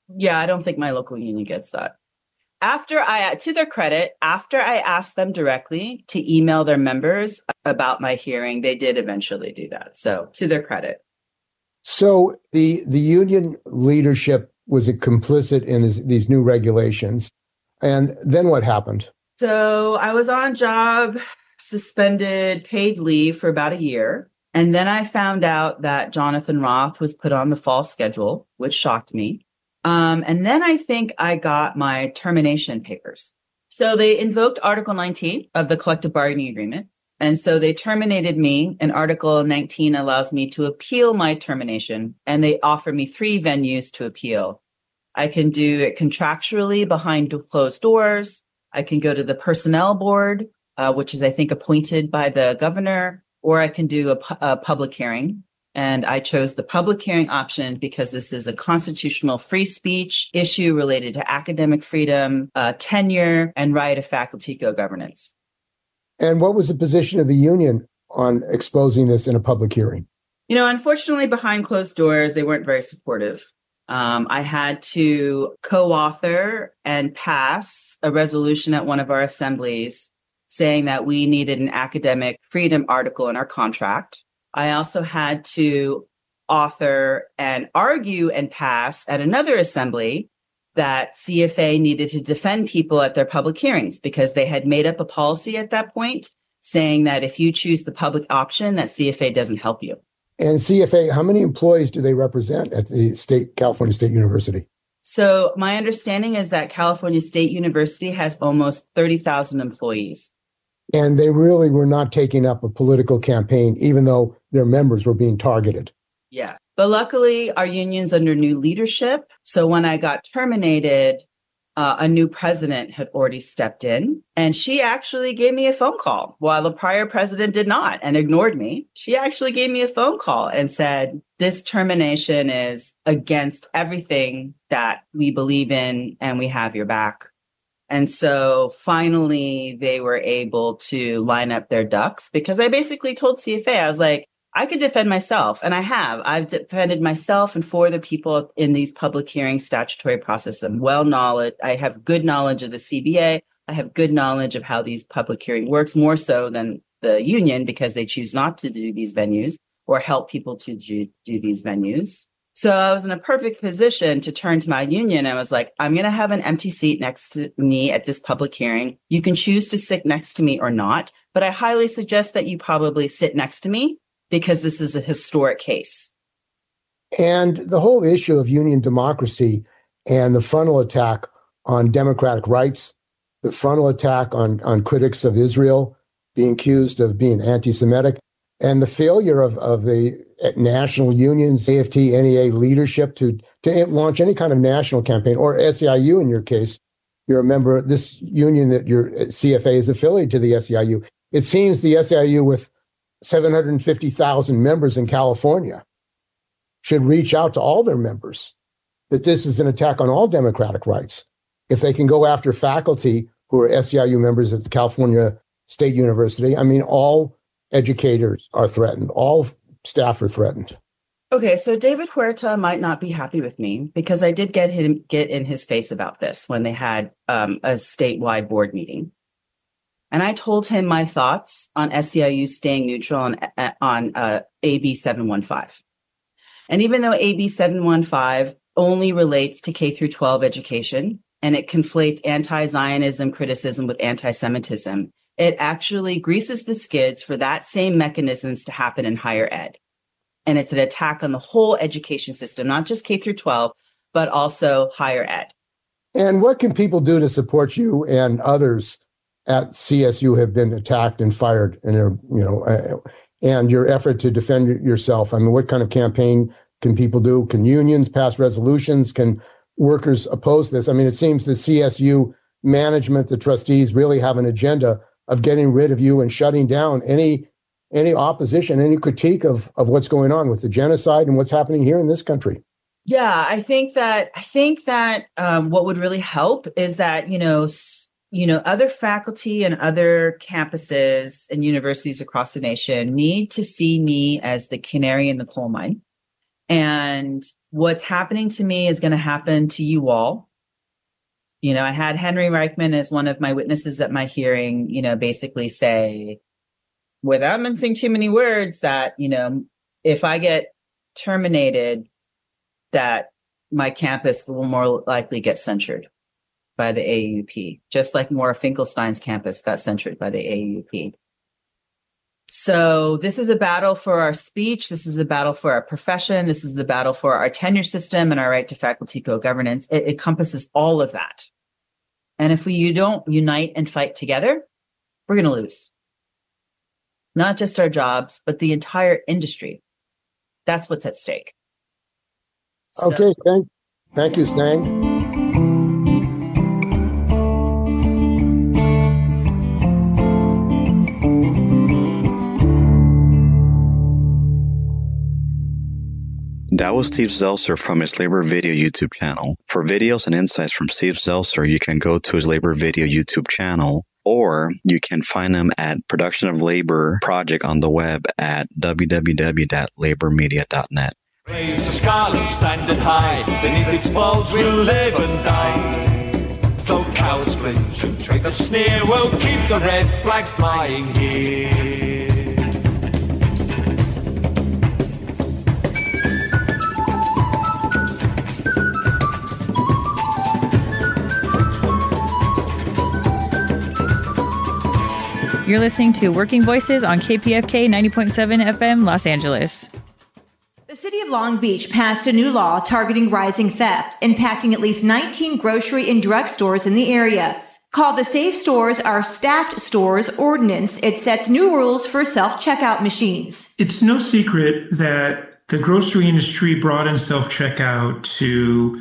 Yeah, I don't think my local union gets that. After I, to their credit, after I asked them directly to email their members about my hearing, they did eventually do that. So to their credit. So the the union leadership was complicit in this, these new regulations. And then what happened? So I was on job, suspended, paid leave for about a year. And then I found out that Jonathan Roth was put on the fall schedule, which shocked me. Um, and then I think I got my termination papers. So they invoked Article nineteen of the collective bargaining agreement. And so they terminated me, and Article nineteen allows me to appeal my termination. And they offer me three venues to appeal. I can do it contractually behind closed doors. I can go to the personnel board, uh, which is, I think, appointed by the governor, or I can do a, pu- a public hearing. And I chose the public hearing option because this is a constitutional free speech issue related to academic freedom, uh, tenure, and right of faculty co-governance. And what was the position of the union on exposing this in a public hearing? You know, unfortunately, behind closed doors, they weren't very supportive. Um, I had to co-author and pass a resolution at one of our assemblies saying that we needed an academic freedom article in our contract. I also had to author and argue and pass at another assembly that C F A needed to defend people at their public hearings because they had made up a policy at that point saying that if you choose the public option, that C F A doesn't help you. And C F A, how many employees do they represent at the state, California State University? So my understanding is that California State University has almost thirty thousand employees. And they really were not taking up a political campaign, even though their members were being targeted. Yeah. But luckily, our union's under new leadership. So when I got terminated, uh, a new president had already stepped in. And she actually gave me a phone call while the prior president did not and ignored me. She actually gave me a phone call and said, this termination is against everything that we believe in and we have your back. And so finally, they were able to line up their ducks because I basically told C F A, I was like, I could defend myself. And I have. I've defended myself and for the people in these public hearing statutory processes. I'm well knowledge. I have good knowledge of the C B A. I have good knowledge of how these public hearing works, more so than the union because they choose not to do these venues or help people to do, do these venues. So I was in a perfect position to turn to my union. I was like, I'm going to have an empty seat next to me at this public hearing. You can choose to sit next to me or not, but I highly suggest that you probably sit next to me because this is a historic case. And the whole issue of union democracy and the frontal attack on democratic rights, the frontal attack on, on critics of Israel being accused of being anti-Semitic, and the failure of, of the national unions, A F T, N E A leadership to, to launch any kind of national campaign, or S E I U in your case, you're a member of this union that your C F A is affiliated to the S E I U. It seems the S E I U with seven hundred fifty thousand members in California should reach out to all their members that this is an attack on all democratic rights. If they can go after faculty who are S E I U members at the California State University, I mean, all educators are threatened. All staff are threatened. Okay, so David Huerta might not be happy with me because I did get him get in his face about this when they had um, a statewide board meeting. And I told him my thoughts on S E I U staying neutral on, on uh, A B seven one five. And even though A B seven one five only relates to K through twelve education and it conflates anti-Zionism criticism with anti-Semitism, it actually greases the skids for that same mechanisms to happen in higher ed. And it's an attack on the whole education system, not just K through twelve, but also higher ed. And what can people do to support you and others at C S U have been attacked and fired, and you know, uh, and your effort to defend yourself? I mean, what kind of campaign can people do? Can unions pass resolutions? Can workers oppose this? I mean, it seems the C S U management, the trustees, really have an agenda of getting rid of you and shutting down any any opposition, any critique of of what's going on with the genocide and what's happening here in this country. Yeah, I think that I think that um, what would really help is that you know s- you know other faculty and other campuses and universities across the nation need to see me as the canary in the coal mine, And what's happening to me is going to happen to you all. You know, I had Henry Reichman as one of my witnesses at my hearing, you know, basically say, without mincing too many words, that, you know, if I get terminated, that my campus will more likely get censured by the A U P, just like Maura Finkelstein's campus got censured by the A U P. So this is a battle for our speech. This is a battle for our profession. This is the battle for our tenure system and our right to faculty co-governance. It encompasses all of that. And if we you don't unite and fight together, we're going to lose. Not just our jobs, but the entire industry. That's what's at stake. So, okay, thank, thank you, Sang. That was Steve Zeltzer from his Labor Video YouTube channel. For videos and insights from Steve Zeltzer, you can go to his Labor Video YouTube channel, or you can find him at Production of Labor Project on the web at w w w dot labor media dot net. Raise the scarlet standard high, beneath its walls we'll live and die. Though cowards cringe and traitors sneer, we'll keep the red flag flying here. You're listening to Working Voices on K P F K ninety point seven F M Los Angeles. The city of Long Beach passed a new law targeting rising theft, impacting at least nineteen grocery and drug stores in the area. Called the Safe Stores Are Staffed Stores Ordinance, it sets new rules for self-checkout machines. It's no secret that the grocery industry brought in self-checkout to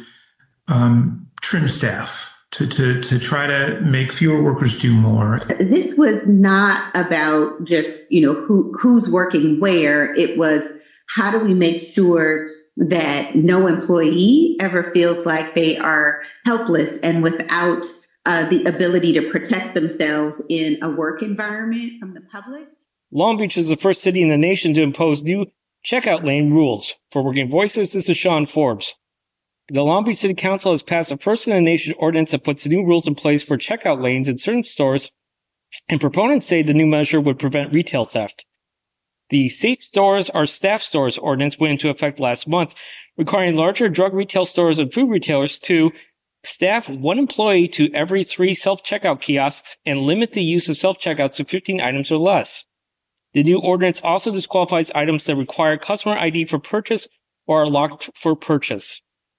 um, trim staff. To, to, to try to make fewer workers do more. This was not about just, you know, who who's working where. It was, how do we make sure that no employee ever feels like they are helpless and without uh, the ability to protect themselves in a work environment from the public? Long Beach is the first city in the nation to impose new checkout lane rules. For Working Voices, this is Sean Forbes. The Long Beach City Council has passed a first-in-the-nation ordinance that puts new rules in place for checkout lanes in certain stores, and proponents say the new measure would prevent retail theft. The Safe Stores Are Staffed Stores ordinance went into effect last month, requiring larger drug retail stores and food retailers to staff one employee to every three self-checkout kiosks and limit the use of self-checkouts to fifteen items or less. The new ordinance also disqualifies items that require customer I D for purchase or are locked for purchase.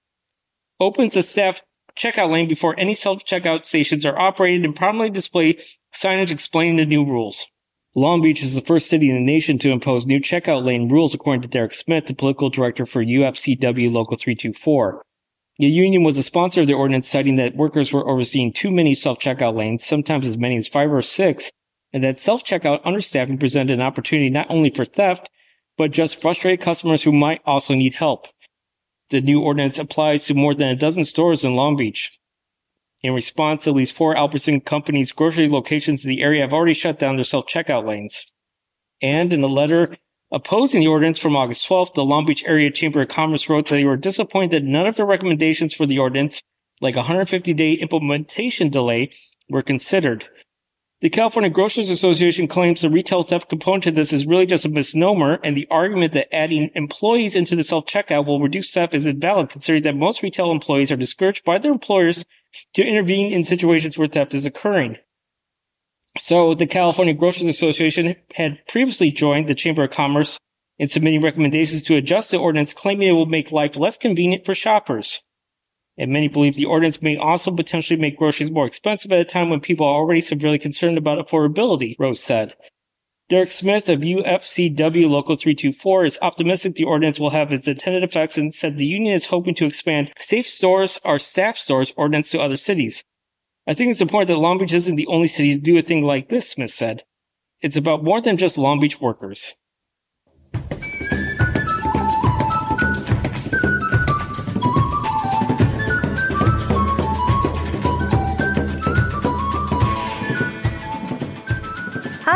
Opens a staff checkout lane before any self-checkout stations are operated and prominently display signage explaining the new rules. Long Beach is the first city in the nation to impose new checkout lane rules, according to Derek Smith, the political director for U F C W Local three two four. The union was a sponsor of the ordinance, citing that workers were overseeing too many self-checkout lanes, sometimes as many as five or six, and that self-checkout understaffing presented an opportunity not only for theft, but just frustrated customers who might also need help. The new ordinance applies to more than a dozen stores in Long Beach. In response, at least four Albertson Companies grocery locations in the area have already shut down their self-checkout lanes. And in a letter opposing the ordinance from August twelfth, the Long Beach Area Chamber of Commerce wrote that they were disappointed that none of the recommendations for the ordinance, like a one hundred fifty day implementation delay, were considered. The California Grocers Association claims the retail theft component to this is really just a misnomer, and the argument that adding employees into the self-checkout will reduce theft is invalid, considering that most retail employees are discouraged by their employers to intervene in situations where theft is occurring. So the California Grocers Association had previously joined the Chamber of Commerce in submitting recommendations to adjust the ordinance, claiming it will make life less convenient for shoppers. And many believe the ordinance may also potentially make groceries more expensive at a time when people are already severely concerned about affordability, Rose said. Derek Smith of U F C W Local three two four is optimistic the ordinance will have its intended effects and said the union is hoping to expand Safe Stores Are Staffed Stores ordinance to other cities. I think it's important that Long Beach isn't the only city to do a thing like this, Smith said. It's about more than just Long Beach workers. Hi,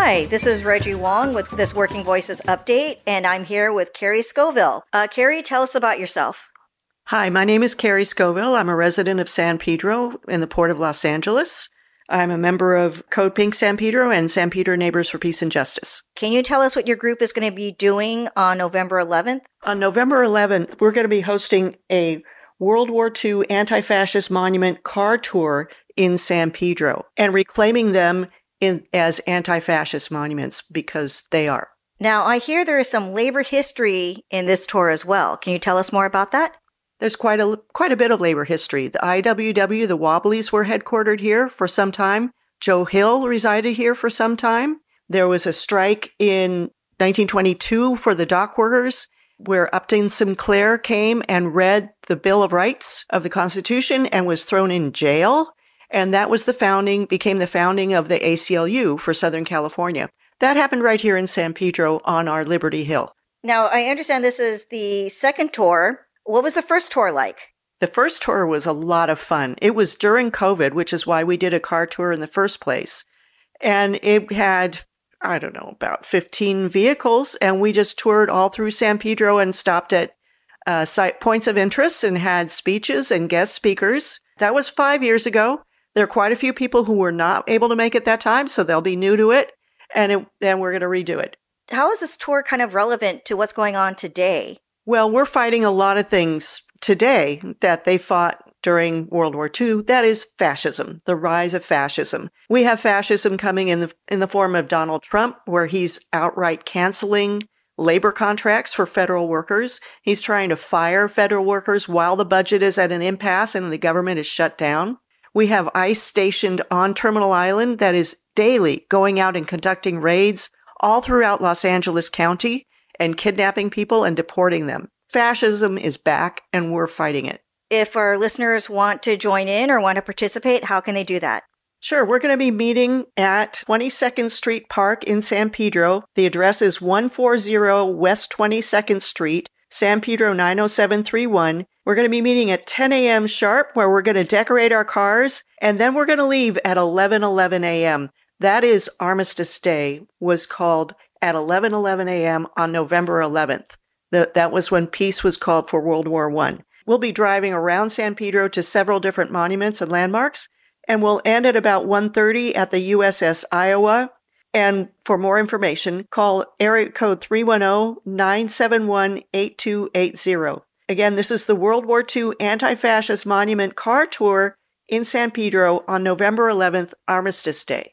Hi, this is Reggie Wong with this Working Voices update, and I'm here with Carrie Scoville. Uh, Carrie, tell us about yourself. Hi, my name is Carrie Scoville. I'm a resident of San Pedro in the Port of Los Angeles. I'm a member of Code Pink San Pedro and San Pedro Neighbors for Peace and Justice. Can you tell us what your group is going to be doing on November eleventh? On November eleventh, we're going to be hosting a World War Two anti-fascist monument car tour in San Pedro and reclaiming them in as anti-fascist monuments because they are. Now, I hear there is some labor history in this tour as well. Can you tell us more about that? There's quite a quite a bit of labor history. The I W W, the Wobblies, were headquartered here for some time. Joe Hill resided here for some time. There was a strike in nineteen twenty-two for the dock workers, where Upton Sinclair came and read the Bill of Rights of the Constitution and was thrown in jail. And that was the founding, became the founding of the A C L U for Southern California. That happened right here in San Pedro on our Liberty Hill. Now, I understand this is the second tour. What was the first tour like? The first tour was a lot of fun. It was during COVID, which is why we did a car tour in the first place. And it had, I don't know, about fifteen vehicles. And we just toured all through San Pedro and stopped at uh, site points of interest and had speeches and guest speakers. That was five years ago. There are quite a few people who were not able to make it that time, so they'll be new to it. And it, then we're going to redo it. How is this tour kind of relevant to what's going on today? Well, we're fighting a lot of things today that they fought during World War Two. That is fascism, the rise of fascism. We have fascism coming in the in the form of Donald Trump, where he's outright canceling labor contracts for federal workers. He's trying to fire federal workers while the budget is at an impasse and the government is shut down. We have ICE stationed on Terminal Island that is daily going out and conducting raids all throughout Los Angeles County and kidnapping people and deporting them. Fascism is back, and we're fighting it. If our listeners want to join in or want to participate, how can they do that? Sure. We're going to be meeting at twenty-second Street Park in San Pedro. The address is one forty West twenty-second Street, San Pedro nine oh seven three one. We're going to be meeting at ten a.m. sharp, where we're going to decorate our cars, and then we're going to leave at eleven eleven a.m. That is Armistice Day, was called at eleven eleven a.m. on November eleventh. The, that was when peace was called for World War One. We'll be driving around San Pedro to several different monuments and landmarks, and we'll end at about one thirty at the U S S Iowa. And for more information, call area code three one zero, nine seven one, eight two eight zero. Again, this is the World War Two Anti-Fascist Monument Car Tour in San Pedro on November eleventh, Armistice Day.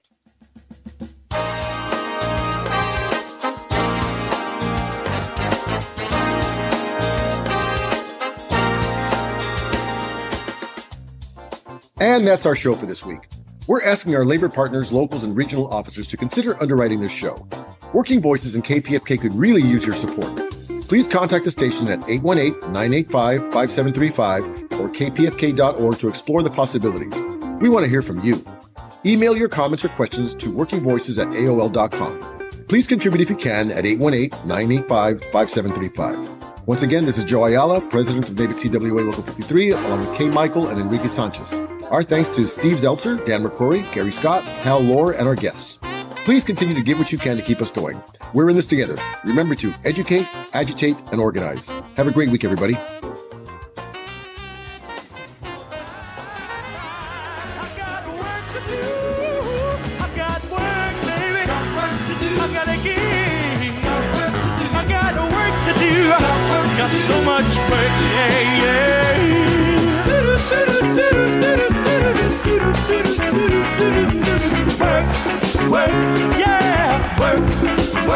And that's our show for this week. We're asking our labor partners, locals, and regional officers to consider underwriting this show. Working Voices and K P F K could really use your support. Please contact the station at eight one eight, nine eight five, five seven three five or k p f k dot org to explore the possibilities. We want to hear from you. Email your comments or questions to working voices at A O L dot com. Please contribute if you can at eight one eight, nine eight five, five seven three five. Once again, this is Joe Ayala, president of NABIT C W A Local fifty-three, along with Kay Michael and Enrique Sanchez. Our thanks to Steve Zeltzer, Dan McCrory, Gary Scott, Hal Lohr, and our guests. Please continue to give what you can to keep us going. We're in this together. Remember to educate, agitate, and organize. Have a great week, everybody. Got so much work, yeah, yeah. Work, work, yeah. Work,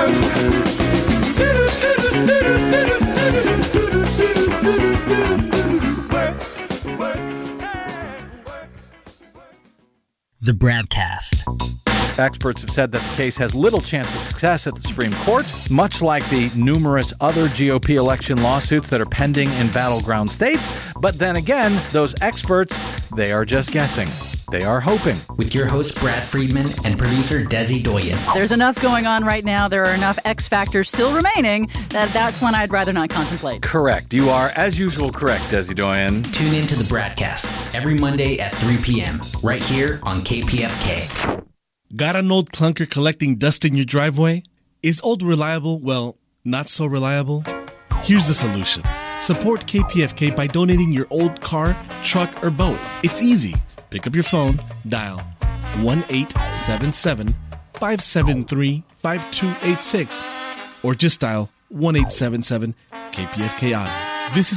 The Bradcast. Experts have said that the case has little chance of success at the Supreme Court, much like the numerous other G O P election lawsuits that are pending in battleground states. But then again, those experts, they are just guessing. They are hoping. With your host, Brad Friedman, and producer, Desi Doyen. There's enough going on right now. There are enough X factors still remaining that that's one I'd rather not contemplate. Correct. You are, as usual, correct, Desi Doyen. Tune in to the Bradcast every Monday at three p.m. right here on K P F K. Got an old clunker collecting dust in your driveway? Is old reliable, well, not so reliable? Here's the solution. Support K P F K by donating your old car, truck, or boat. It's easy. Pick up your phone, dial one eight seven seven, five seven three, five two eight six, or just dial one eight seven seven K P F K Auto. This is